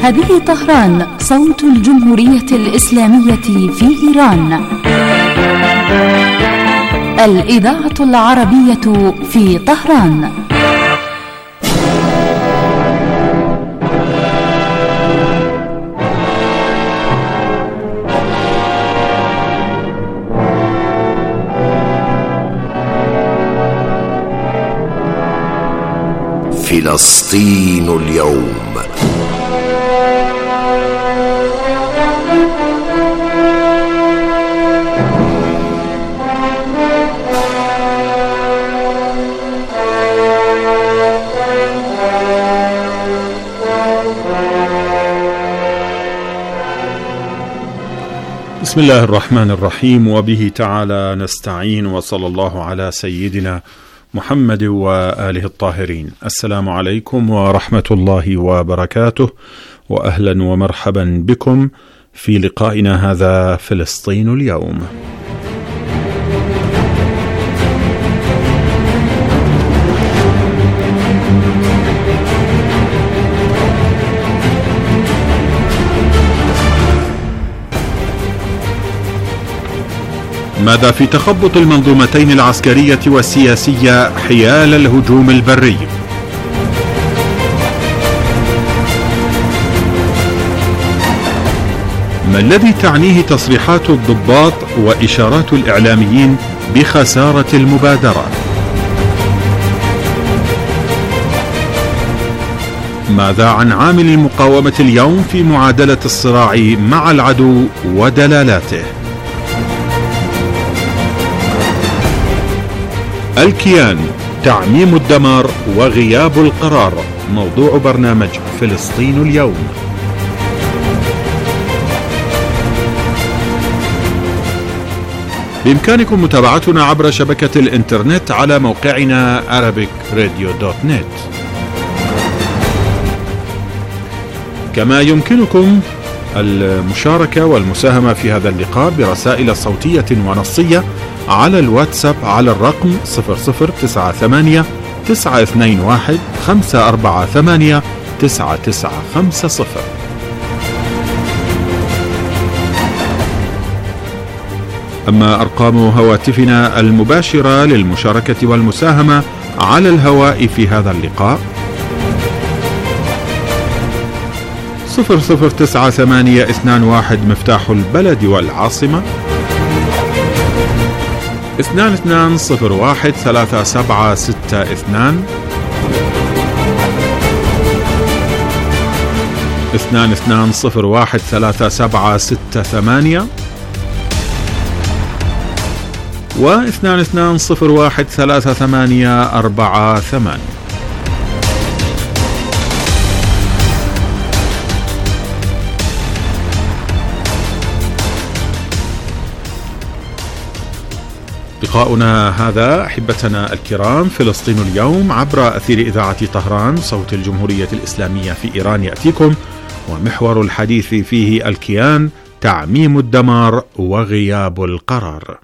هذه طهران، صوت الجمهورية الإسلامية في إيران. الإذاعة العربية في طهران. فلسطين اليوم. بسم الله الرحمن الرحيم، وبه تعالى نستعين، وصلى الله على سيدنا محمد وآله الطاهرين. السلام عليكم ورحمة الله وبركاته، وأهلا ومرحبا بكم في لقائنا هذا فلسطين اليوم. ماذا في تخبط المنظومتين العسكرية والسياسية حيال الهجوم البري؟ ما الذي تعنيه تصريحات الضباط وإشارات الإعلاميين بخسارة المبادرة؟ ماذا عن عامل المقاومة اليوم في معادلة الصراع مع العدو ودلالاته؟ الكيان، تعميم الدمار وغياب القرار، موضوع برنامج فلسطين اليوم. بإمكانكم متابعتنا عبر شبكة الإنترنت على موقعنا arabicradio.net. كما يمكنكم المشاركة والمساهمة في هذا اللقاء برسائل صوتية ونصية على الواتساب على الرقم 0098 921 548 9950. أما أرقام هواتفنا المباشرة للمشاركة والمساهمة على الهواء في هذا اللقاء 009821 مفتاح البلد والعاصمة 2201 3762 2201 3768 و 2201 3848. لقاؤنا هذا أحبتنا الكرام فلسطين اليوم عبر أثير إذاعة طهران صوت الجمهورية الإسلامية في إيران يأتيكم، ومحور الحديث فيه الكيان، تعميم الدمار وغياب القرار.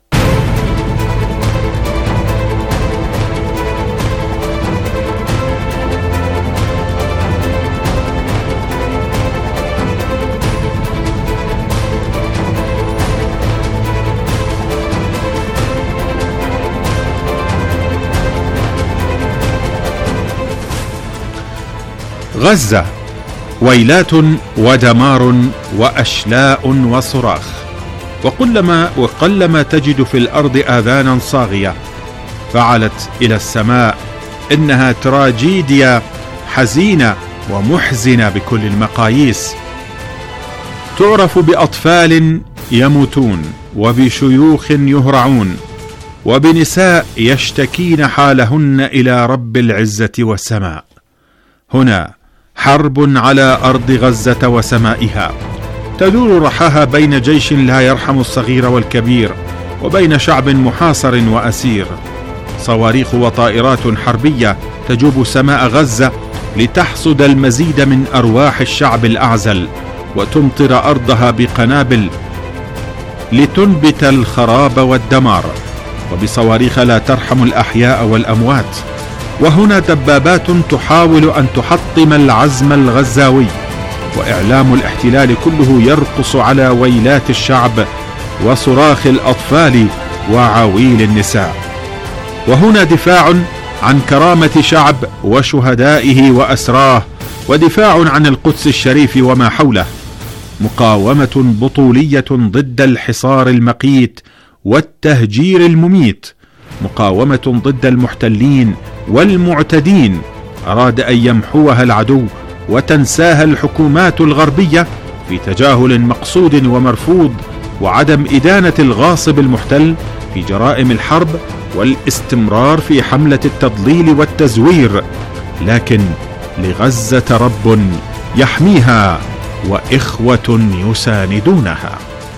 غزة، ويلات ودمار وأشلاء وصراخ، وقلما تجد في الأرض آذانا صاغية فعلت إلى السماء. إنها تراجيديا حزينة ومحزنة بكل المقاييس، تعرف بأطفال يموتون، وبشيوخ يهرعون، وبنساء يشتكين حالهن إلى رب العزة والسماء. هنا حرب على أرض غزة وسمائها، تدور رحاها بين جيش لا يرحم الصغير والكبير، وبين شعب محاصر وأسير. صواريخ وطائرات حربية تجوب سماء غزة لتحصد المزيد من أرواح الشعب الأعزل، وتمطر أرضها بقنابل لتنبت الخراب والدمار، وبصواريخ لا ترحم الأحياء والأموات. وهنا دبابات تحاول أن تحطم العزم الغزاوي، وإعلام الاحتلال كله يرقص على ويلات الشعب وصراخ الأطفال وعويل النساء. وهنا دفاع عن كرامة شعب وشهدائه وأسراه، ودفاع عن القدس الشريف وما حوله، مقاومة بطولية ضد الحصار المقيت والتهجير المميت، مقاومة ضد المحتلين والمعتدين أراد أن يمحوها العدو وتنساها الحكومات الغربية في تجاهل مقصود ومرفوض وعدم إدانة الغاصب المحتل في جرائم الحرب والاستمرار في حملة التضليل والتزوير. لكن لغزة رب يحميها وإخوة يساندونها.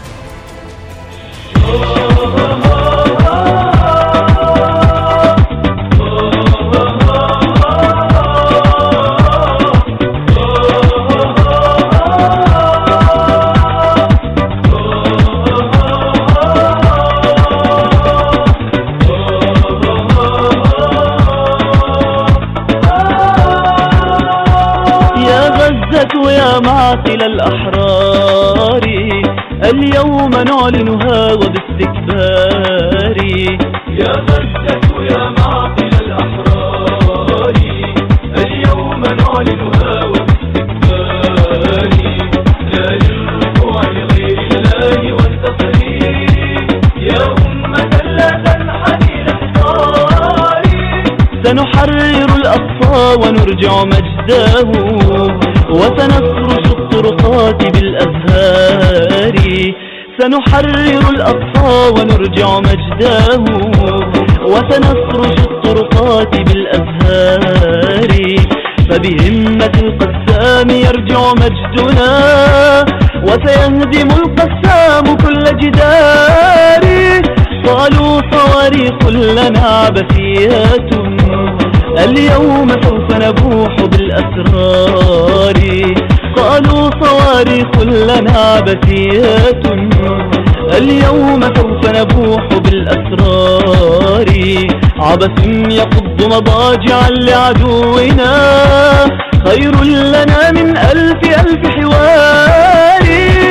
يا معقل الأحرار اليوم نعلنها وباستكبار. يا غزة يا معقل الأحرار اليوم نعلنها وباستكبار. لا للركوع لغير الله والتصرير يا أمة لا تنحني للثار. سنحرر الأقصى ونرجع مجده وسنفرش الطرقات بالأزهار. سنحرر الأقصى ونرجع مجده وسنفرش الطرقات بالأزهار. فبهمة القسام يرجع مجدنا وسيهدم القسام كل جدار. قالوا صواريخ لنا عبثيات اليوم سوف نبوح بالأسرار. قالوا صواريخ لنا عبثيات اليوم سوف نبوح بالأسرار. عبث يقض مضاجعا لعدونا خير لنا من ألف حوار.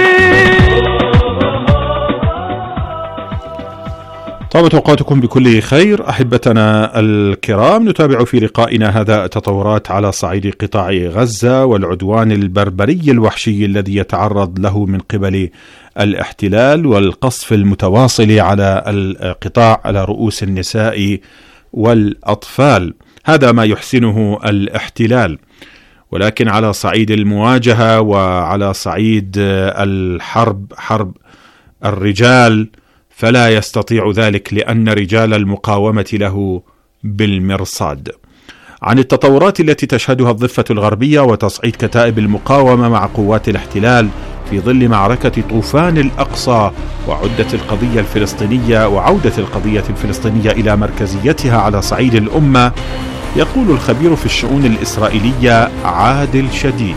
طابت أوقاتكم بكل خير أحبتنا الكرام. نتابع في لقائنا هذا التطورات على صعيد قطاع غزة والعدوان البربري الوحشي الذي يتعرض له من قبل الاحتلال والقصف المتواصل على القطاع على رؤوس النساء والأطفال. هذا ما يحسنه الاحتلال، ولكن على صعيد المواجهة وعلى صعيد الحرب، حرب الرجال، فلا يستطيع ذلك لأن رجال المقاومة له بالمرصاد. عن التطورات التي تشهدها الضفة الغربية وتصعيد كتائب المقاومة مع قوات الاحتلال في ظل معركة طوفان الأقصى وعودة القضية الفلسطينية إلى مركزيتها على صعيد الأمة، يقول الخبير في الشؤون الإسرائيلية عادل شديد.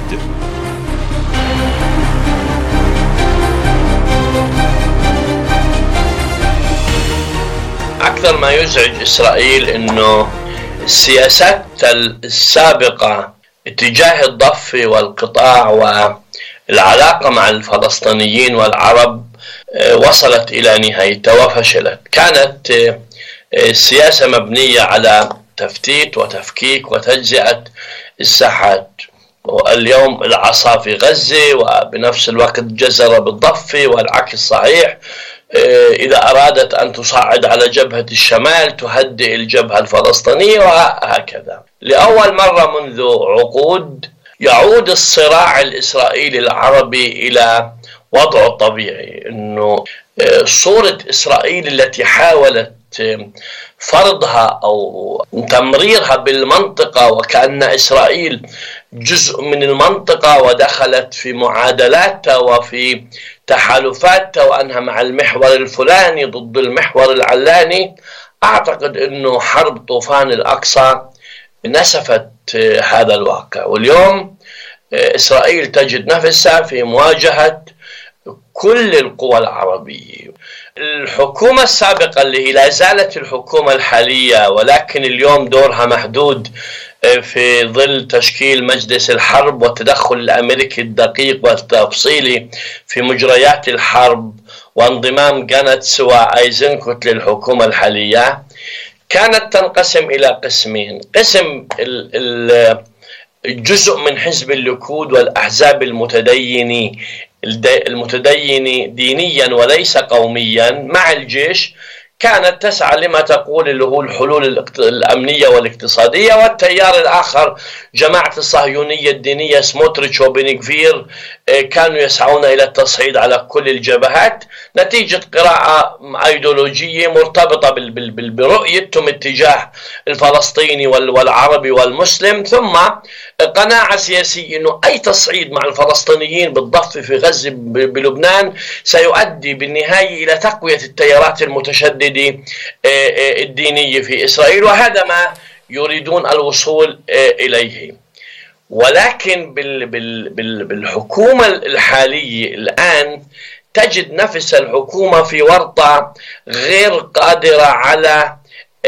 أكثر ما يزعج إسرائيل أنه السياسات السابقة اتجاه الضفة والقطاع والعلاقة مع الفلسطينيين والعرب وصلت إلى نهايتها وفشلت. كانت السياسة مبنية على تفتيت وتفكيك وتجزئة الساحات، واليوم العصا في غزة وبنفس الوقت جزر بالضفة والعكس صحيح. إذا أرادت أن تصعد على جبهة الشمال تهدئ الجبهة الفلسطينية وهكذا. لأول مرة منذ عقود يعود الصراع الإسرائيلي العربي إلى وضعه الطبيعي، أنه صورة إسرائيل التي حاولت فرضها أو تمريرها بالمنطقة وكأن إسرائيل جزء من المنطقة ودخلت في معادلاتها وفي تحالفاتها وأنها مع المحور الفلاني ضد المحور العلاني. أعتقد أنه حرب طوفان الأقصى نسفت هذا الواقع، واليوم إسرائيل تجد نفسها في مواجهة كل القوى العربية. الحكومة السابقة اللي هي لا زالت الحكومة الحالية ولكن اليوم دورها محدود في ظل تشكيل مجلس الحرب والتدخل الأمريكي الدقيق والتفصيلي في مجريات الحرب وانضمام جانتس وأيزنكوت للحكومة الحالية، كانت تنقسم إلى قسمين: قسم الجزء من حزب الليكود والأحزاب المتدين دينيا وليس قوميا مع الجيش، كانت تسعى لما تقول اللي هو الحلول الأمنية والاقتصادية، والتيار الآخر جماعة الصهيونية الدينية سموتريتش وبن غفير كانوا يسعون إلى التصعيد على كل الجبهات نتيجة قراءة أيديولوجية مرتبطة برؤيتهم اتجاه الفلسطيني والعربي والمسلم، ثم قناعة سياسية أنه أي تصعيد مع الفلسطينيين بالضفة في غزة بلبنان سيؤدي بالنهاية إلى تقوية التيارات المتشددة الدينية في إسرائيل، وهذا ما يريدون الوصول إليه. ولكن بالحكومة الحالية الآن تجد نفس الحكومة في ورطة غير قادرة على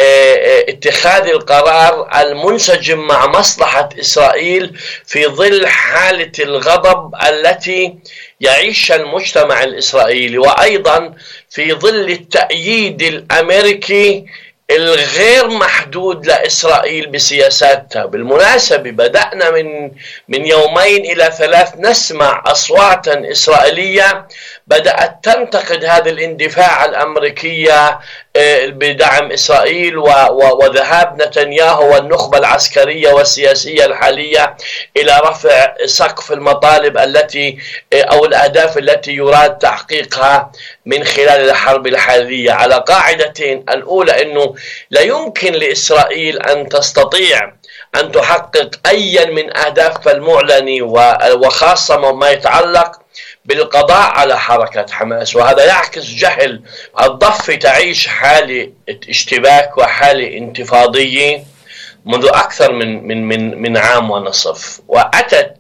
اتخاذ القرار المنسجم مع مصلحة إسرائيل في ظل حالة الغضب التي يعيشها المجتمع الإسرائيلي، وأيضا في ظل التأييد الأمريكي الغير محدود لإسرائيل بسياساتها. بالمناسبة بدأنا من يومين إلى 3 نسمع أصواتا إسرائيلية بدأت تنتقد هذا الاندفاع الأمريكية بدعم إسرائيل وذهاب نتنياهو والنخبة العسكرية والسياسية الحالية إلى رفع سقف المطالب التي أو الأهداف التي يراد تحقيقها من خلال الحرب الحالية، على قاعدتين: الأولى أنه لا يمكن لإسرائيل أن تستطيع أن تحقق أي من أهدافها المعلنة وخاصة ما يتعلق بالقضاء على حركة حماس، وهذا يعكس جهل الضفة تعيش حالة اشتباك وحالة انتفاضية منذ أكثر من عام ونصف، وأتت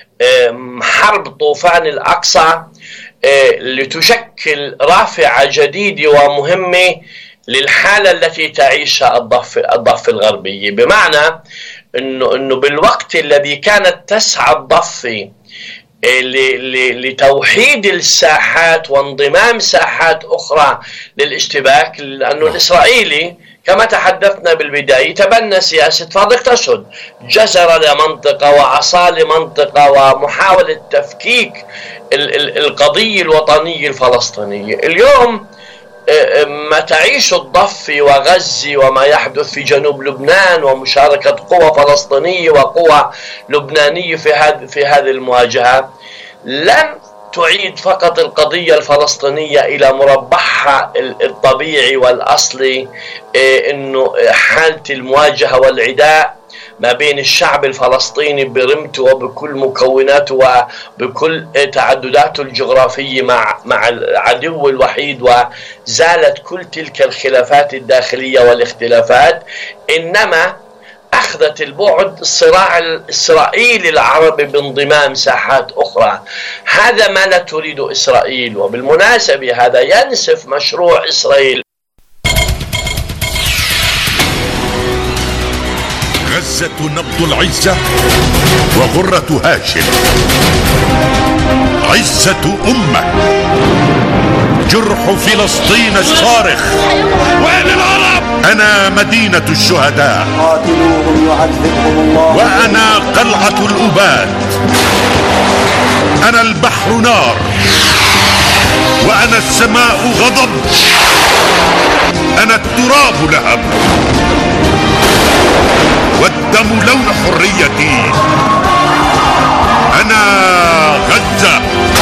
حرب طوفان الأقصى لتشكل رافعة جديدة ومهمة للحالة التي تعيشها الضفة الغربية، بمعنى أنه بالوقت الذي كانت تسعى الضفة لتوحيد الساحات وانضمام ساحات أخرى للاشتباك، لأنه الإسرائيلي كما تحدثنا بالبداية تبنى سياسة فاضق أسود، جزر لمنطقة وعصى لمنطقة ومحاولة تفكيك القضية الوطنية الفلسطينية. اليوم ما تعيش الضفة وغزة وما يحدث في جنوب لبنان ومشاركة قوى فلسطينية وقوى لبنانية في هذه المواجهة لن تعيد فقط القضية الفلسطينية إلى مربعها الطبيعي والأصلي، إنه حالة المواجهة والعداء ما بين الشعب الفلسطيني برمته وبكل مكوناته وبكل تعدداته الجغرافية مع العدو الوحيد، وزالت كل تلك الخلافات الداخلية والاختلافات، إنما أخذت البعد الصراع الإسرائيلي العربي بانضمام ساحات أخرى. هذا ما لا تريد إسرائيل، وبالمناسبة هذا ينسف مشروع إسرائيل. غزة نبض العزة وغرة هاشم، عزة أمة، جرح فلسطين الصارخ، وين العرب؟ أنا مدينة الشهداء، وأنا قلعة الأباد، أنا البحر نار، وأنا السماء غضب، أنا التراب لهب، والدم لون حريتي، أنا غزة،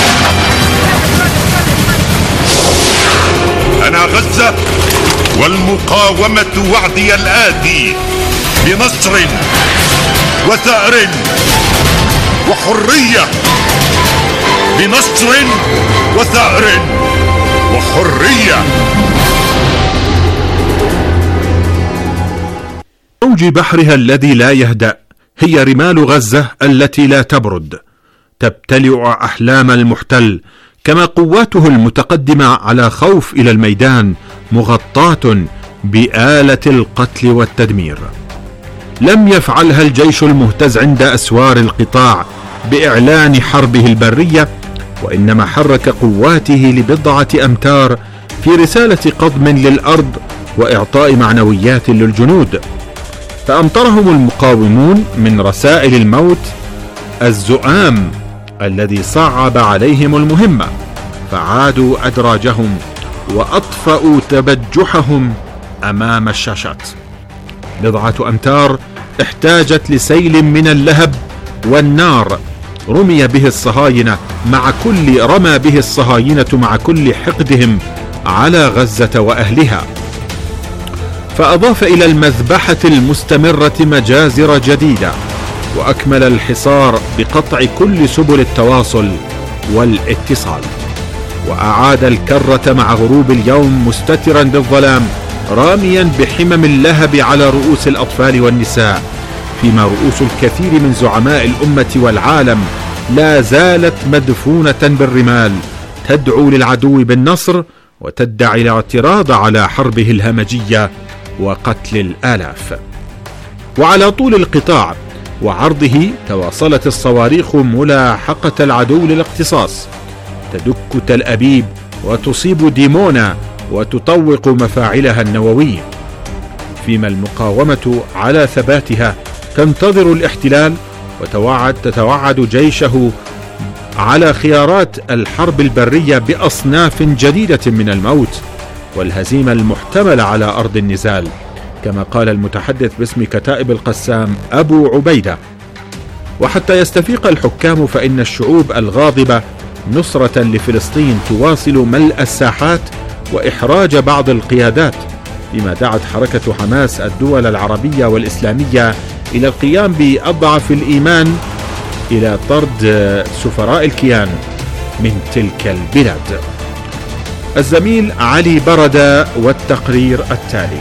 أنا غزة، والمقاومة وعدي الآتي بنصر وثأر وحرية، بنصر وثأر وحرية. موج بحرها الذي لا يهدأ هي رمال غزة التي لا تبرد، تبتلع أحلام المحتل، كما قواته المتقدمة على خوف إلى الميدان مغطاة بآلة القتل والتدمير. لم يفعلها الجيش المهتز عند أسوار القطاع بإعلان حربه البرية، وإنما حرك قواته لبضعة أمتار في رسالة قضم للأرض وإعطاء معنويات للجنود، فأمطرهم المقاومون من رسائل الموت الزؤام الذي صعب عليهم المهمة، فعادوا أدراجهم وأطفأوا تبجحهم أمام الشاشات. بضعة أمتار احتاجت لسيل من اللهب والنار رمى به الصهاينة مع كل حقدهم على غزة وأهلها، فأضاف إلى المذبحة المستمرة مجازر جديدة، وأكمل الحصار بقطع كل سبل التواصل والاتصال، وأعاد الكرة مع غروب اليوم مستترا بالظلام راميا بحمم اللهب على رؤوس الأطفال والنساء، فيما رؤوس الكثير من زعماء الأمة والعالم لا زالت مدفونة بالرمال تدعو للعدو بالنصر وتدعي الاعتراض على حربه الهمجية وقتل الآلاف. وعلى طول القطاع وعرضه تواصلت الصواريخ ملاحقة العدو للاقتصاص، تدك تل أبيب وتصيب ديمونا وتطوق مفاعلها النووية، فيما المقاومة على ثباتها تنتظر الاحتلال وتتوعد جيشه على خيارات الحرب البرية بأصناف جديدة من الموت والهزيمة المحتملة على أرض النزال، كما قال المتحدث باسم كتائب القسام أبو عبيدة. وحتى يستفيق الحكام فإن الشعوب الغاضبة نصرة لفلسطين تواصل ملء الساحات وإحراج بعض القيادات، فيما دعت حركة حماس الدول العربية والإسلامية إلى القيام بأضعف الإيمان إلى طرد سفراء الكيان من تلك البلاد. الزميل علي بردة والتقرير التالي.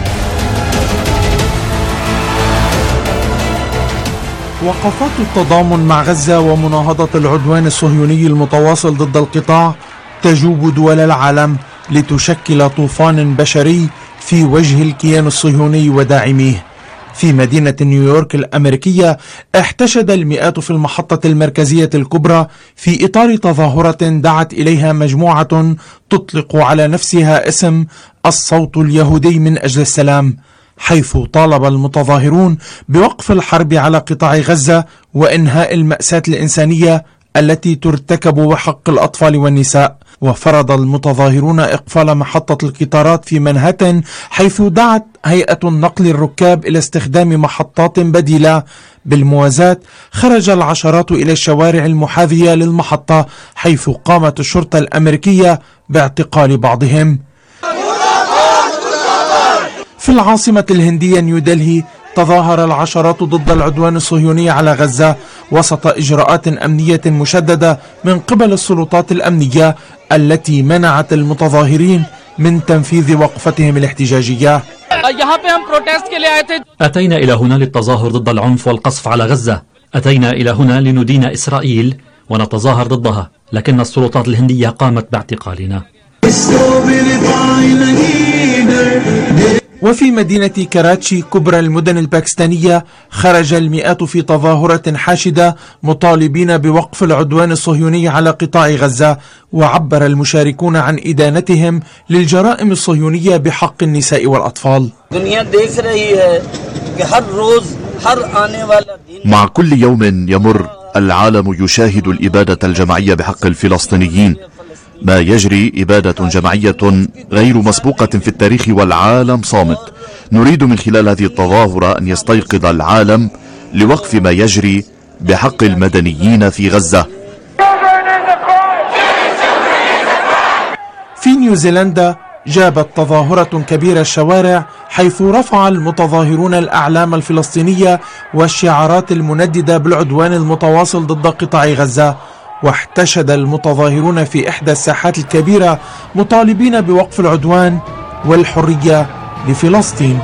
وقفات التضامن مع غزة ومناهضة العدوان الصهيوني المتواصل ضد القطاع تجوب دول العالم لتشكل طوفان بشري في وجه الكيان الصهيوني وداعميه. في مدينة نيويورك الأمريكية احتشد المئات في المحطة المركزية الكبرى في إطار تظاهرة دعت إليها مجموعة تطلق على نفسها اسم الصوت اليهودي من أجل السلام، حيث طالب المتظاهرون بوقف الحرب على قطاع غزة وإنهاء المأساة الإنسانية التي ترتكب بحق الأطفال والنساء. وفرض المتظاهرون إقفال محطة القطارات في منهاتن، حيث دعت هيئة النقل الركاب إلى استخدام محطات بديلة. بالموازاة خرج العشرات إلى الشوارع المحاذية للمحطة، حيث قامت الشرطة الأمريكية باعتقال بعضهم. في العاصمة الهندية نيودلهي تظاهر العشرات ضد العدوان الصهيوني على غزة وسط إجراءات أمنية مشددة من قبل السلطات الأمنية التي منعت المتظاهرين من تنفيذ وقفتهم الاحتجاجية. أتينا إلى هنا للتظاهر ضد العنف والقصف على غزة، أتينا إلى هنا لندين إسرائيل ونتظاهر ضدها، لكن السلطات الهندية قامت باعتقالنا. وفي مدينة كراتشي كبرى المدن الباكستانية خرج المئات في تظاهرة حاشدة مطالبين بوقف العدوان الصهيوني على قطاع غزة، وعبر المشاركون عن إدانتهم للجرائم الصهيونية بحق النساء والأطفال. مع كل يوم يمر العالم يشاهد الإبادة الجماعية بحق الفلسطينيين، ما يجري إبادة جماعية غير مسبوقة في التاريخ والعالم صامت. نريد من خلال هذه التظاهرة أن يستيقظ العالم لوقف ما يجري بحق المدنيين في غزة. في نيوزيلندا جابت تظاهرة كبيرة الشوارع، حيث رفع المتظاهرون الأعلام الفلسطينية والشعارات المنددة بالعدوان المتواصل ضد قطاع غزة. واحتشد المتظاهرون في إحدى الساحات الكبيرة مطالبين بوقف العدوان والحرية لفلسطين.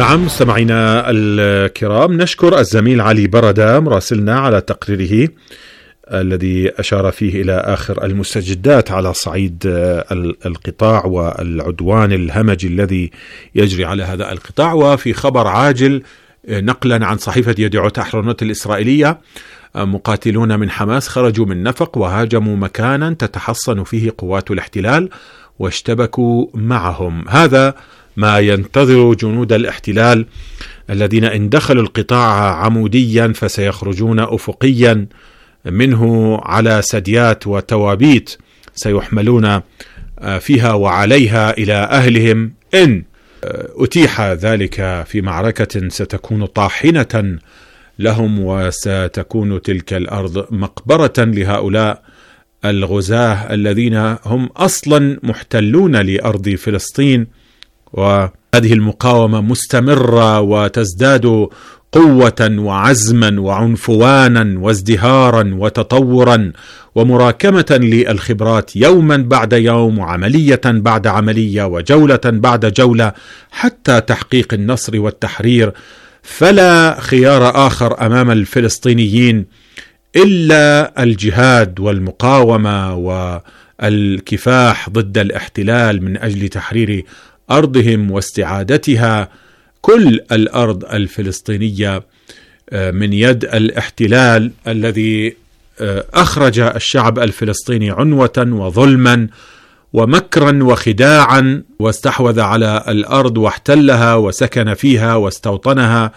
نعم مستمعينا الكرام، نشكر الزميل علي بردة مراسلنا على تقريره الذي أشار فيه إلى آخر المستجدات على صعيد القطاع والعدوان الهمجي الذي يجري على هذا القطاع. وفي خبر عاجل نقلا عن صحيفة يديعوت أحرونوت الإسرائيلية، مقاتلون من حماس خرجوا من نفق وهاجموا مكانا تتحصن فيه قوات الاحتلال واشتبكوا معهم. هذا ما ينتظر جنود الاحتلال الذين إن دخلوا القطاع عموديا فسيخرجون أفقيا منه على سديات وتوابيت سيحملون فيها وعليها إلى أهلهم إن أتيح ذلك في معركة ستكون طاحنة لهم، وستكون تلك الأرض مقبرة لهؤلاء الغزاة الذين هم أصلا محتلون لأرض فلسطين. وهذه المقاومة مستمرة وتزداد قوة وعزما وعنفوانا وازدهارا وتطورا ومراكمة للخبرات يوما بعد يوم وعملية بعد عملية وجولة بعد جولة حتى تحقيق النصر والتحرير. فلا خيار آخر أمام الفلسطينيين إلا الجهاد والمقاومة والكفاح ضد الاحتلال من أجل تحرير أرضهم واستعادتها كل الأرض الفلسطينية من يد الاحتلال الذي أخرج الشعب الفلسطيني عنوة وظلما ومكرا وخداعا، واستحوذ على الأرض واحتلها وسكن فيها واستوطنها،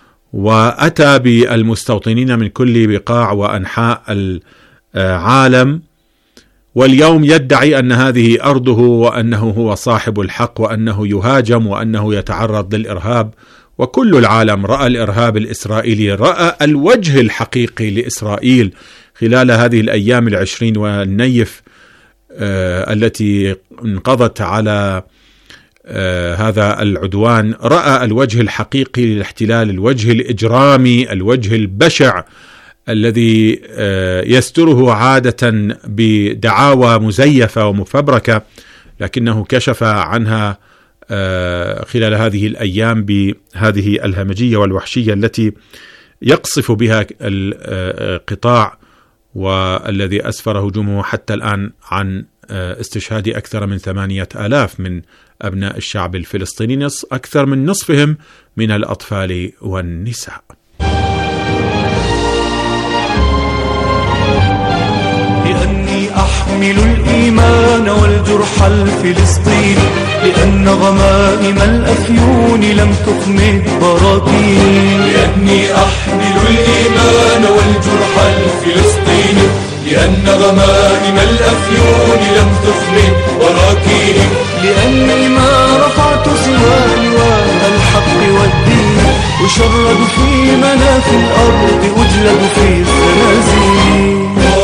وأتى بالمستوطنين من كل بقاع وأنحاء العالم، واليوم يدعي أن هذه أرضه وأنه هو صاحب الحق وأنه يهاجم وأنه يتعرض للإرهاب. وكل العالم رأى الإرهاب الإسرائيلي، رأى الوجه الحقيقي لإسرائيل خلال هذه الأيام 20 والنيف التي انقضت على هذا العدوان. رأى الوجه الحقيقي للاحتلال، الوجه الإجرامي، الوجه البشع الذي يستره عادة بدعاوى مزيفة ومفبركة، لكنه كشف عنها خلال هذه الأيام بهذه الهمجية والوحشية التي يقصف بها القطاع، والذي أسفر هجومه حتى الآن عن استشهاد أكثر من 8,000 من أبناء الشعب الفلسطيني، أكثر من نصفهم من الأطفال والنساء. لأني أحمل الإيمان والجرح الفلسطيني، لأن غمائم الأفيون لم تخمد براكين. لأني أحمل الإيمان والجرح الفلسطيني، لأن غمائم الأفيون لم تخمد براكين. لأني ما رفعت سوى لواء الحق والدين، أشرد في مناف الأرض أجلد في الزنازين.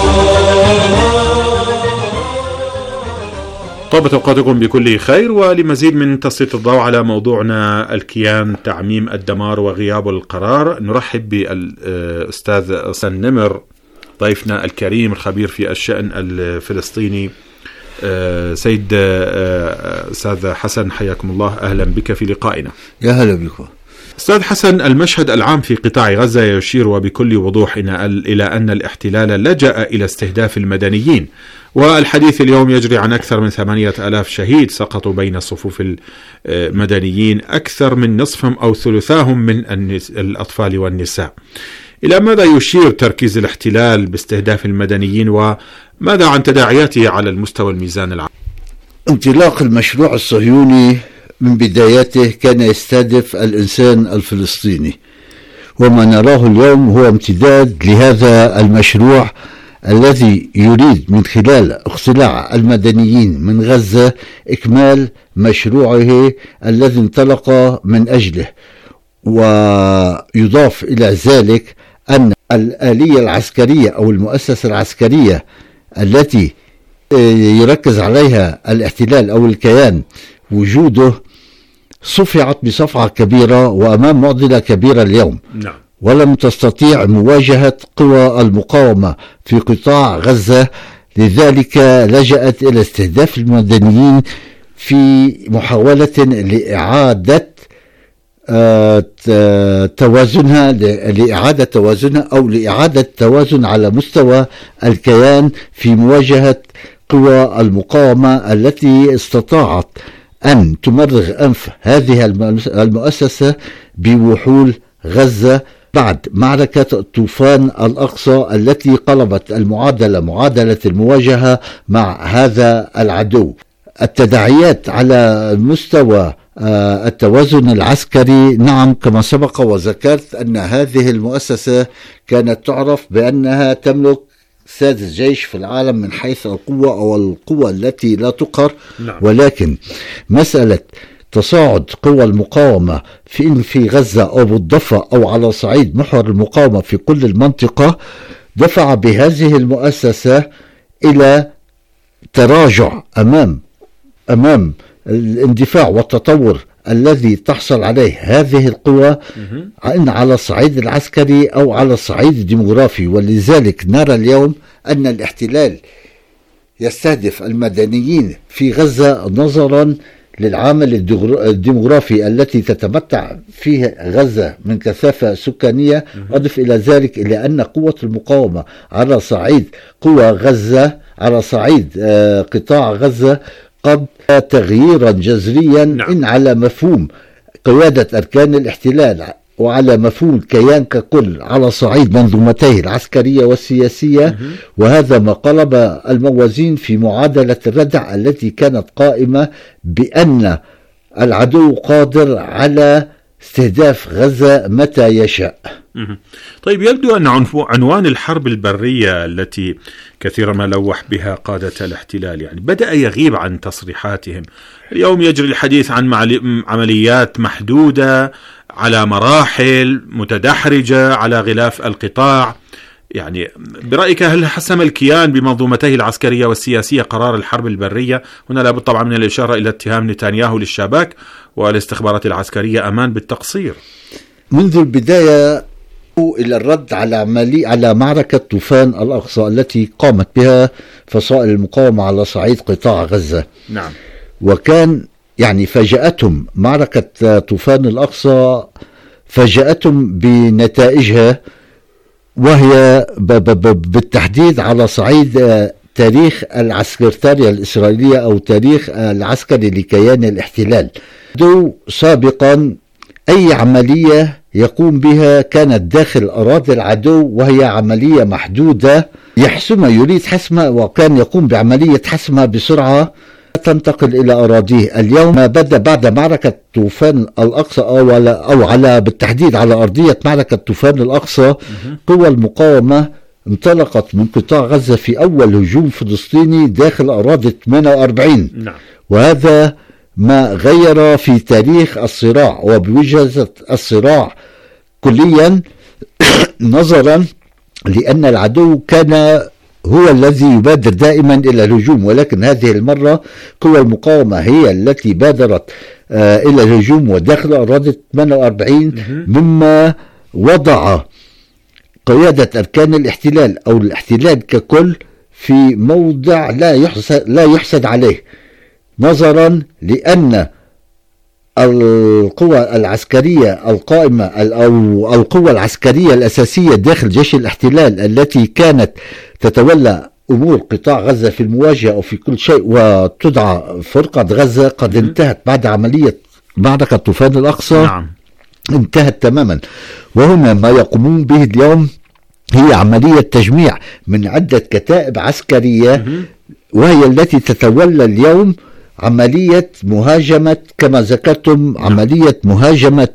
طابت أوقاتكم بكل خير. ولمزيد من تسليط الضوء على موضوعنا الكيان تعميم الدمار وغياب القرار، نرحب بالأستاذ حسن نمر ضيفنا الكريم الخبير في الشأن الفلسطيني. سيد أستاذ حسن حياكم الله، أهلا بك في لقائنا. يا هلا بكم أستاذ حسن. المشهد العام في قطاع غزة يشير وبكل وضوح إلى أن الاحتلال لجأ إلى استهداف المدنيين، والحديث اليوم يجري عن أكثر من 8,000 شهيد سقطوا بين صفوف المدنيين، أكثر من نصفهم أو ثلثاهم من الأطفال والنساء. إلى ماذا يشير تركيز الاحتلال باستهداف المدنيين، وماذا عن تداعياته على المستوى الميزان العام؟ انطلاق المشروع الصهيوني من بداياته كان يستهدف الإنسان الفلسطيني، وما نراه اليوم هو امتداد لهذا المشروع الذي يريد من خلال اقتلاع المدنيين من غزة إكمال مشروعه الذي انطلق من أجله. ويضاف إلى ذلك أن الآلية العسكرية أو المؤسسة العسكرية التي يركز عليها الاحتلال أو الكيان وجوده صفعت بصفعة كبيرة وأمام معضلة كبيرة اليوم. نعم. ولم تستطيع مواجهة قوى المقاومة في قطاع غزة، لذلك لجأت إلى استهداف المدنيين في محاولة لإعادة توازنها، لإعادة توازنها أو لإعادة توازن على مستوى الكيان في مواجهة قوى المقاومة التي استطاعت أن تمرغ أنف هذه المؤسسة بوحول غزة بعد معركة طوفان الأقصى التي قلبت معادلة المواجهة مع هذا العدو. التداعيات على مستوى التوازن العسكري، نعم، كما سبق وذكرت أن هذه المؤسسة كانت تعرف بأنها تملك سادس جيش في العالم من حيث القوة أو القوة التي لا تقهر. نعم. ولكن مسألة تصاعد قوى المقاومة في غزة أو بالضفة أو على صعيد محور المقاومة في كل المنطقة دفع بهذه المؤسسة إلى تراجع أمام الاندفاع والتطور الذي تحصل عليه هذه القوى، إن على الصعيد العسكري أو على الصعيد الديمغرافي. ولذلك نرى اليوم أن الاحتلال يستهدف المدنيين في غزة نظرا للعامل الديمغرافي التي تتمتع فيه غزة من كثافة سكانية. أضف إلى ذلك إلى أن قوة المقاومة على صعيد على صعيد قطاع غزة قد تغييرا جذريا. نعم. إن على مفهوم قيادة أركان الاحتلال وعلى مفهوم الكيان ككل على صعيد منظومتيه العسكرية والسياسية. وهذا ما قلب الموازين في معادلة الردع التي كانت قائمة بأن العدو قادر على استهداف غزة متى يشاء. طيب، يبدو أن عنوان الحرب البرية التي كثيرا ما لوح بها قادة الاحتلال يعني بدأ يغيب عن تصريحاتهم. اليوم يجري الحديث عن عمليات محدودة على مراحل متدحرجة على غلاف القطاع. يعني برأيك هل حسم الكيان بمنظومتيه العسكرية والسياسية قرار الحرب البرية؟ هنا لابد طبعا من الإشارة إلى اتهام نتنياهو للشباك والاستخبارات العسكرية أمان بالتقصير منذ البداية إلى الرد على معركة طوفان الأقصى التي قامت بها فصائل المقاومة على صعيد قطاع غزة. نعم. وكان يعني فاجأتهم معركة طوفان الأقصى، فاجأتهم بنتائجها، وهي بالتحديد على صعيد تاريخ العسكرية الإسرائيلية أو تاريخ العسكري لكيان الاحتلال. سابقا أي عملية يقوم بها كانت داخل أراضي العدو، وهي عملية محدودة يريد حسمها، وكان يقوم بعملية حسمها بسرعة تنتقل إلى أراضيه. اليوم ما بدأ بعد معركة طوفان الأقصى أو على بالتحديد على أرضية معركة طوفان الأقصى، قوى المقاومة انطلقت من قطاع غزة في أول هجوم فلسطيني داخل أراضي 48. نعم. وهذا ما غير في تاريخ الصراع وبوجهة الصراع كليا نظرا لأن العدو كان هو الذي يبادر دائما إلى الهجوم، ولكن هذه المرة قوى المقاومة هي التي بادرت إلى الهجوم وداخل أراضي 48، مما وضع قيادة أركان الاحتلال أو الاحتلال ككل في موضع لا يحسد عليه، نظرا لأن القوى العسكرية القائمة أو القوى العسكرية الأساسية داخل جيش الاحتلال التي كانت تتولى أمور قطاع غزة في المواجهة أو في كل شيء وتدعى فرقة غزة قد انتهت بعد عملية معركة طوفان الأقصى. نعم. انتهت تماما. وهنا ما يقومون به اليوم هي عملية تجميع من عدة كتائب عسكرية، وهي التي تتولى اليوم عملية مهاجمة كما ذكرتم، عملية مهاجمة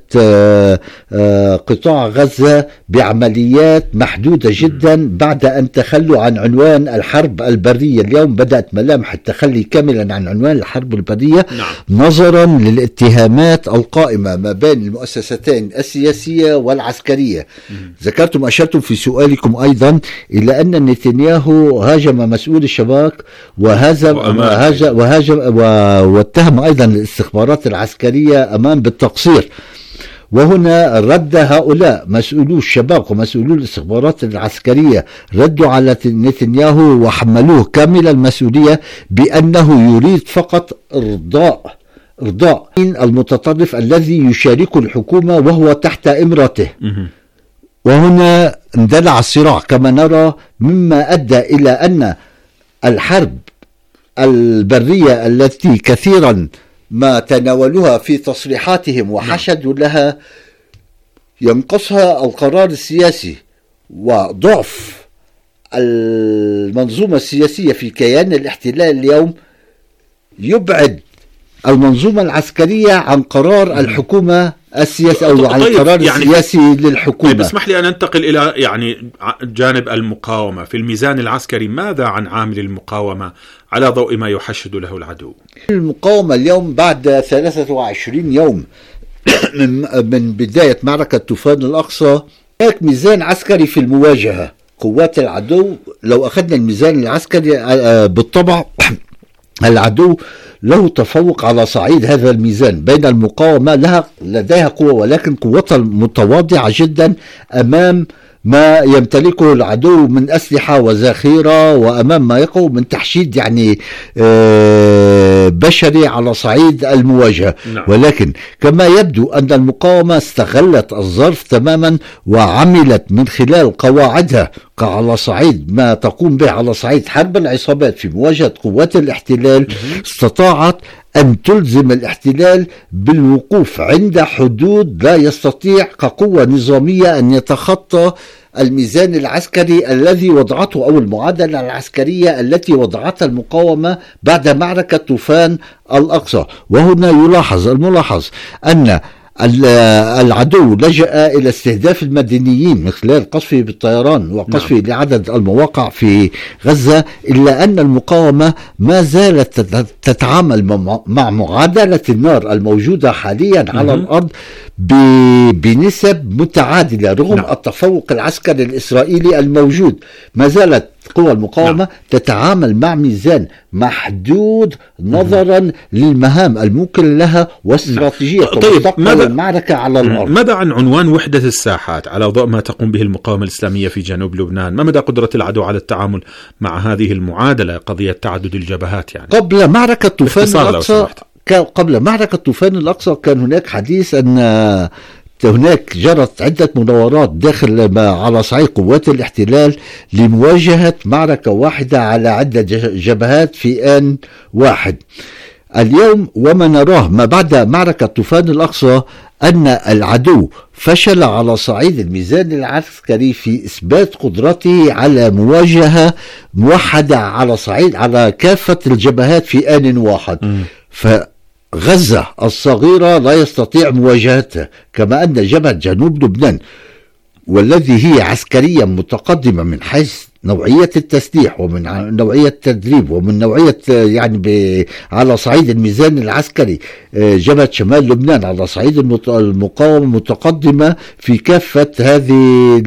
قطاع غزة بعمليات محدودة جدا بعد أن تخلوا عن عنوان الحرب البرية. اليوم بدأت ملامح التخلي كاملا عن عنوان الحرب البرية. نعم. نظرا للاتهامات القائمة ما بين المؤسستين السياسية والعسكرية. ذكرتم أشرتم في سؤالكم أيضا إلى أن نتنياهو هاجم مسؤول الشباك واتهم أيضا الاستخبارات العسكرية أمان بالتقصير. وهنا رد هؤلاء مسؤولو الشباك ومسؤولو الاستخبارات العسكرية ردوا على نتنياهو وحملوه كامل المسؤولية بأنه يريد فقط إرضاء إرضاء المتطرف الذي يشارك الحكومة وهو تحت إمرته. وهنا اندلع الصراع كما نرى، مما أدى إلى أن الحرب البرية التي كثيرا ما تناولوها في تصريحاتهم وحشدوا لها ينقصها القرار السياسي وضعف المنظومة السياسية في كيان الاحتلال اليوم يبعد المنظومة العسكرية عن قرار الحكومة السياسي أو عن القرار السياسي للحكومة. طيب اسمح لي أن ننتقل إلى جانب المقاومة في الميزان العسكري. ماذا عن عامل المقاومة على ضوء ما يحشد له العدو؟ المقاومة اليوم بعد 23 يوم من بداية معركة طوفان الأقصى هناك ميزان عسكري في المواجهة. قوات العدو، لو أخذنا الميزان العسكري بالطبع العدو له تفوق على صعيد هذا الميزان، بين المقاومة لديها قوة ولكن قوتها متواضعة جدا أمام ما يمتلكه العدو من أسلحة وذخيرة، وأمام ما يقع من تحشيد بشري على صعيد المواجهة. ولكن كما يبدو أن المقاومة استغلت الظرف تماما وعملت من خلال قواعدها على صعيد ما تقوم به على صعيد حرب العصابات في مواجهة قوات الاحتلال. استطاعت أن تلزم الاحتلال بالوقوف عند حدود لا يستطيع كقوة نظامية أن يتخطى الميزان العسكري الذي وضعته أو المعادلة العسكرية التي وضعتها المقاومة بعد معركة طوفان الأقصى. وهنا الملاحظ أن العدو لجأ إلى استهداف المدنيين من خلال قصفه بالطيران وقصفه لعدد المواقع في غزة، إلا أن المقاومة ما زالت تتعامل مع معادلة النار الموجودة حاليا على الأرض بنسب متعادلة رغم التفوق العسكري الإسرائيلي الموجود. ما زالت قوى المقاومة تتعامل مع ميزان محدود نظرا للمهام الممكن لها واستراتيجية مستقبل المعركة على الأرض. ماذا عن عنوان وحدة الساحات على ضوء ما تقوم به المقاومة الإسلامية في جنوب لبنان؟ ما مدى قدرة العدو على التعامل مع هذه المعادلة، قضية تعدد الجبهات؟ قبل معركة طوفان الأقصى كان هناك حديث أن هناك جرت عدة مناورات داخل على صعيد قوات الاحتلال لمواجهة معركة واحدة على عدة جبهات في آن واحد. اليوم وما نراه ما بعد معركة طوفان الأقصى أن العدو فشل على صعيد الميزان العسكري في إثبات قدرته على مواجهة موحدة على كافة الجبهات في آن واحد. غزة الصغيرة لا يستطيع مواجهتها، كما أن جبهة جنوب لبنان والذي هي عسكريا متقدمة من حيث نوعية التسليح ومن نوعية التدريب ومن نوعية على صعيد الميزان العسكري جبهة شمال لبنان على صعيد المقاومة متقدمة في كافة هذه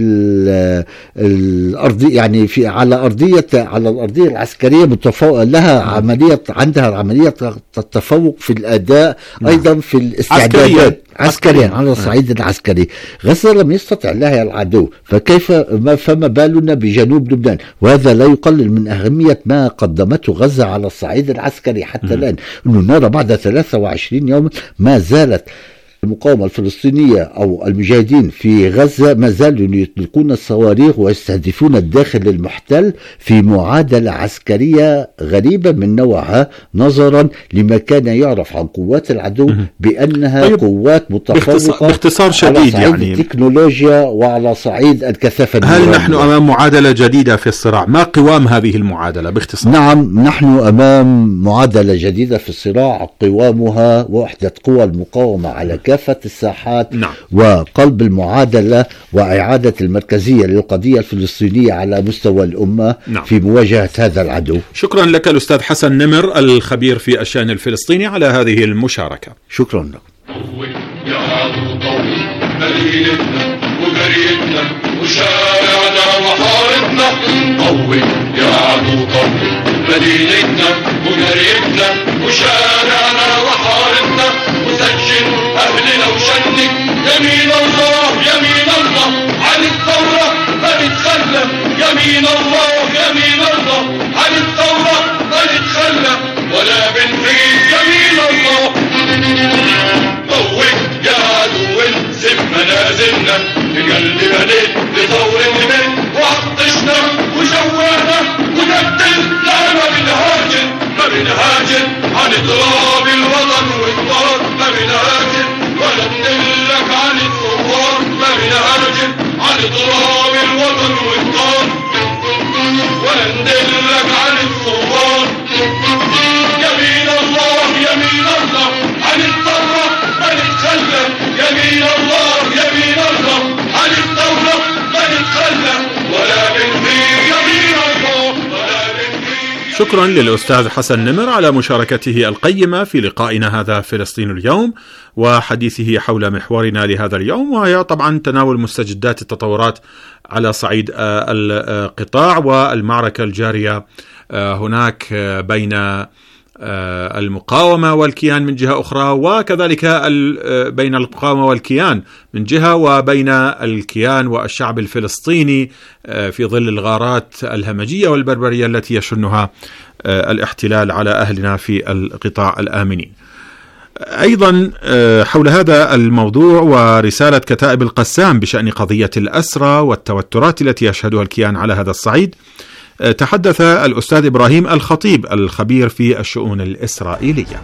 الأرض، على الأرضية العسكرية متفوق لها عندها عملية التفوق في الأداء أيضا في الاستعدادات عسكريا على الصعيد العسكري. غزة لم يستطع لها العدو، فما بالنا بجنوب لبنان؟ وهذا لا يقلل من أهمية ما قدمته غزة على الصعيد العسكري حتى الآن. أنه نرى بعد 23 يوم ما زالت المقاومة الفلسطينية أو المجاهدين في غزة ما زالوا يطلقون الصواريخ ويستهدفون الداخل المحتل في معادلة عسكرية غريبة من نوعها نظرا لما كان يعرف عن قوات العدو بأنها قوات متفوقة باختصار شديد على صعيد التكنولوجيا وعلى صعيد الكثافة النورانية. هل نحن أمام معادلة جديدة في الصراع؟ ما قوام هذه المعادلة باختصار؟ نعم، نحن أمام معادلة جديدة في الصراع قوامها وحدة قوى المقاومة على كافة الساحات. وقلب المعادلة وإعادة المركزية للقضية الفلسطينية على مستوى الأمة في مواجهة هذا العدو. شكرا لك الأستاذ حسن نمر الخبير في الشأن الفلسطيني على هذه المشاركة. شكرا لك. يا عدو طوي مدينتنا وقريتنا وشارعنا وحارتنا، قوي يا عدو طوي مدينتنا وقريتنا وشارعنا وحارتنا، وسجن أهلنا وشنك يمين الله يمين الله عن الثورة ما نتخلى، يمين الله يمين الله عن الثورة ما نتخلى ولا بنحيد، يمين الله قوة يا عدو انزم منازلنا بقلب بنيت لثور اليمين وعطشنا وجوعنا ونبدل لا ما بنهاجر عن تراب الوطن والطار ما بنهاجر ولا ندلك عن الثوار ما بنهاجر عن تراب الوطن والطار ولا ندلك عن الثوار. يمين الله يمين الله عن الثورة ما نتخلى يمين الله يمين الله عن الثورة ما نتخلى ولا بنهي يمين الله ولا بنهي. شكرا للأستاذ حسن نمر على مشاركته القيمة في لقائنا هذا فلسطين اليوم وحديثه حول محورنا لهذا اليوم، وهي طبعا تناول مستجدات التطورات على صعيد القطاع والمعركة الجارية هناك بين المقاومة والكيان من جهة أخرى، وكذلك بين المقاومة والكيان من جهة وبين الكيان والشعب الفلسطيني في ظل الغارات الهمجية والبربرية التي يشنها الاحتلال على أهلنا في القطاع الآمنين. أيضا حول هذا الموضوع ورسالة كتائب القسام بشأن قضية الأسرى والتوترات التي يشهدها الكيان على هذا الصعيد تحدث الأستاذ إبراهيم الخطيب الخبير في الشؤون الإسرائيلية.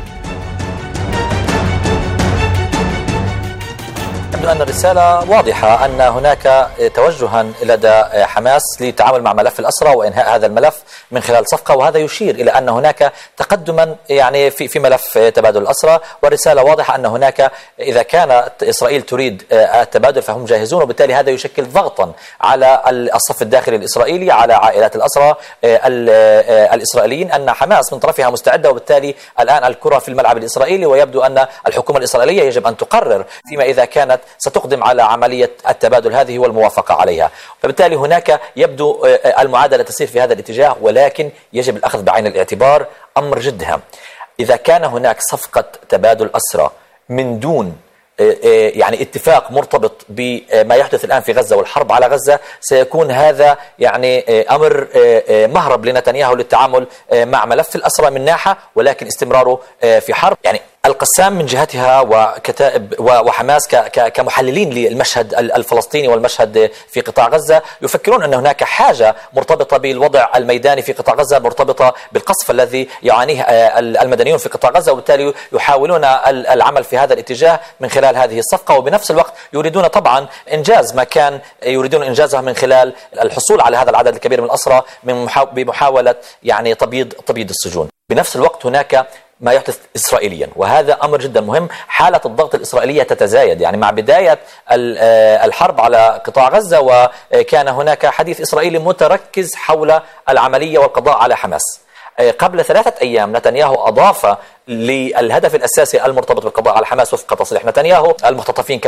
يبدو أن الرسالة واضحة أن هناك توجها لدى حماس للتعامل مع ملف الأسرى وإنهاء هذا الملف من خلال صفقة، وهذا يشير إلى أن هناك تقدما يعني في ملف تبادل الأسرى، والرسالة واضحة أن هناك إذا كانت إسرائيل تريد التبادل فهم جاهزون، وبالتالي هذا يشكل ضغطا على الصف الداخلي الإسرائيلي على عائلات الأسرى الإسرائيليين أن حماس من طرفها مستعدة، وبالتالي الآن الكرة في الملعب الإسرائيلي، ويبدو أن الحكومة الإسرائيلية يجب أن تقرر فيما إذا كانت ستقدم على عملية التبادل هذه والموافقة عليها. فبالتالي هناك يبدو المعادلة تسير في هذا الاتجاه، ولكن يجب الأخذ بعين الاعتبار أمر جد هام. إذا كان هناك صفقة تبادل أسرى من دون يعني اتفاق مرتبط بما يحدث الآن في غزة والحرب على غزة، سيكون هذا يعني أمر مهرب لنتنياهو للتعامل مع ملف الأسرى من ناحية، ولكن استمراره في حرب. يعني القسام من جهتها وكتائب وحماس كمحللين للمشهد الفلسطيني والمشهد في قطاع غزة يفكرون أن هناك حاجة مرتبطة بالوضع الميداني في قطاع غزة، مرتبطة بالقصف الذي يعانيه المدنيون في قطاع غزة، وبالتالي يحاولون العمل في هذا الاتجاه من خلال هذه الصفقة، وبنفس الوقت يريدون طبعا إنجاز ما كان يريدون إنجازه من خلال الحصول على هذا العدد الكبير من الأسرى بمحاولة يعني تبييض السجون. بنفس الوقت هناك ما يحدث إسرائيليا، وهذا أمر جدا مهم. حالة الضغط الإسرائيلية تتزايد، يعني مع بداية الحرب على قطاع غزة وكان هناك حديث إسرائيلي متركز حول العملية والقضاء على حماس. قبل 3 أيام نتنياهو أضاف للهدف الأساسي المرتبط بالقضاء على حماس وفق تصريح نتنياهو المختطفين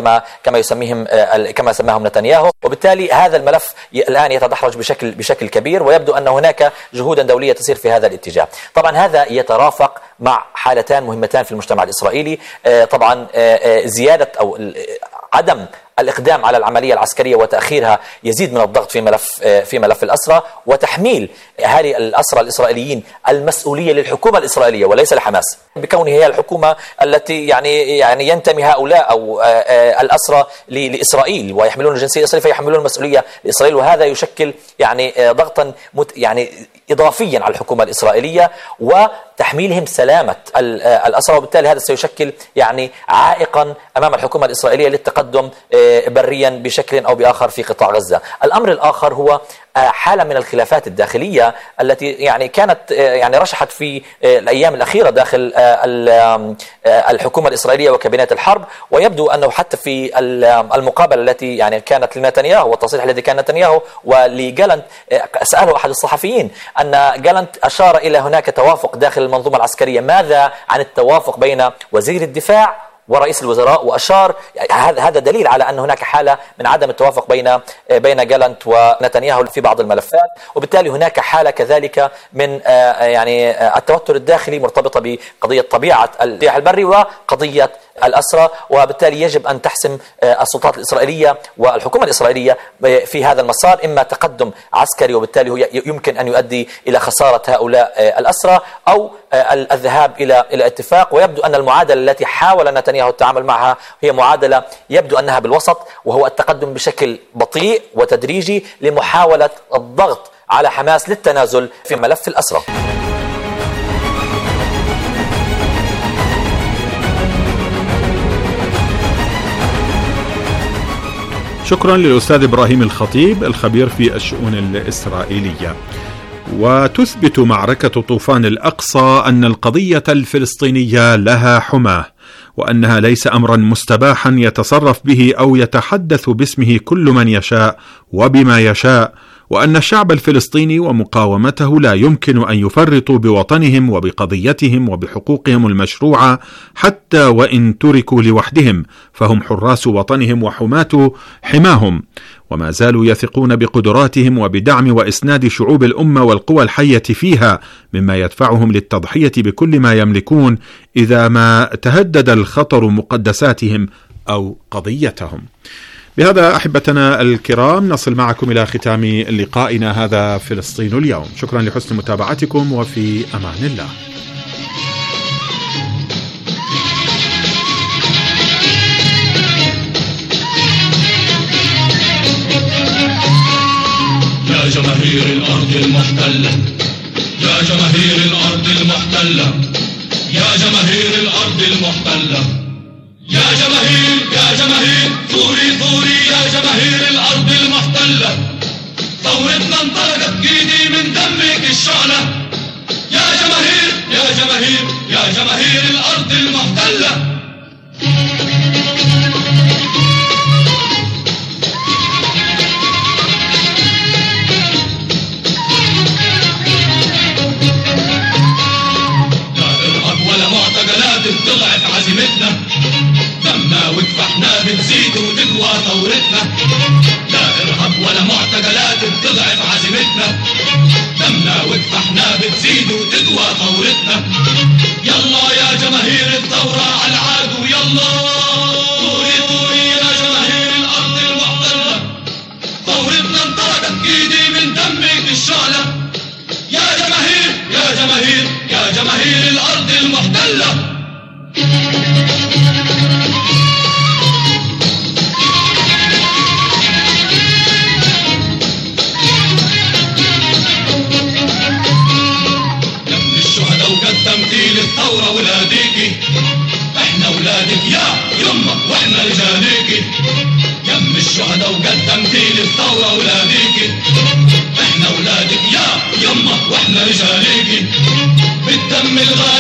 كما سماهم نتنياهو، وبالتالي هذا الملف الآن يتدحرج بشكل كبير، ويبدو أن هناك جهودا دولية تسير في هذا الاتجاه. طبعا هذا يترافق مع حالتان مهمتان في المجتمع الإسرائيلي، طبعا زيادة أو عدم الإقدام على العملية العسكرية وتأخيرها يزيد من الضغط في ملف الأسرى، وتحميل أهالي الأسرى الإسرائيليين المسؤولية للحكومة الإسرائيلية وليس لحماس، بكونه هي الحكومة التي يعني ينتمي هؤلاء أو الأسرى لإسرائيل ويحملون الجنسية الإسرائيلية فيحملون المسؤولية لإسرائيل، وهذا يشكل يعني ضغطا يعني إضافيا على الحكومة الإسرائيلية وتحميلهم سلامة الأسرى، وبالتالي هذا سيشكل يعني عائقا أمام الحكومة الإسرائيلية للتقدم بريا بشكل أو بآخر في قطاع غزة. الأمر الآخر هو حالة من الخلافات الداخلية التي يعني كانت يعني رشحت في الأيام الأخيرة داخل الحكومة الإسرائيلية وكابينات الحرب، ويبدو أنه حتى في المقابلة التي يعني كانت لنتنياهو والتصريح الذي كان نتنياهو ولجالنت، سأله أحد الصحفيين أن جالنت أشار إلى هناك توافق داخل المنظومة العسكرية، ماذا عن التوافق بين وزير الدفاع ورئيس الوزراء؟ وأشار هذا دليل على أن هناك حالة من عدم التوافق بين جالنت ونتنياهو في بعض الملفات، وبالتالي هناك حالة كذلك من يعني التوتر الداخلي مرتبطة بقضية طبيعة السلاح البري وقضية الأسرى، وبالتالي يجب أن تحسم السلطات الإسرائيلية والحكومة الإسرائيلية في هذا المسار، إما تقدم عسكري وبالتالي يمكن أن يؤدي إلى خسارة هؤلاء الأسرى، أو الذهاب إلى اتفاق. ويبدو أن المعادلة التي حاول نتنياهو التعامل معها هي معادلة يبدو أنها بالوسط، وهو التقدم بشكل بطيء وتدريجي لمحاولة الضغط على حماس للتنازل في ملف الأسرى. شكرا للأستاذ إبراهيم الخطيب الخبير في الشؤون الإسرائيلية. وتثبت معركة طوفان الأقصى أن القضية الفلسطينية لها حماه، وأنها ليس أمرا مستباحا يتصرف به أو يتحدث باسمه كل من يشاء وبما يشاء، وأن الشعب الفلسطيني ومقاومته لا يمكن أن يفرطوا بوطنهم وبقضيتهم وبحقوقهم المشروعة حتى وإن تركوا لوحدهم، فهم حراس وطنهم وحماة حماهم، وما زالوا يثقون بقدراتهم وبدعم وإسناد شعوب الأمة والقوى الحية فيها، مما يدفعهم للتضحية بكل ما يملكون إذا ما تهدد الخطر مقدساتهم أو قضيتهم. بهذا أحبتنا الكرام نصل معكم إلى ختام لقائنا هذا فلسطين اليوم. شكرا لحسن متابعتكم، وفي أمان الله. يا جماهير الأرض المحتلة، يا جماهير الأرض المحتلة، يا جماهير الأرض المحتلة، يا جماهير يا جماهير ثوري ثوري يا جماهير الأرض المحتلة، ثورتنا انطلقت بإيدي من دمك الشعلة، يا جماهير يا جماهير يا جماهير الأرض المحتلة. بتضعف عزيمتنا، دمنا وكفحنا بتزيد وتقوى ثورتنا، لا إرهاب ولا معتقلات بتضعف عزيمتنا، دمنا وكفحنا بتزيد وتقوى ثورتنا. يلا يا جماهير الثورة على العدو، يلا ثوري ثوري يا جماهير الأرض المحتلة، ثورتنا انطلقت بإيدي من دمك الشعلة، يا جماهير يا جماهير يا جماهير الأرض المحتلة. دم الشهداء وقدم تمثيل الثورة ولاديكي، احنا ولادك يا يمه واحنا رجاليكي، دم الشهداء وقدم تمثيل الثورة ولاديكي، احنا ولادك يا يمه واحنا رجاليكي، بالدم الغالي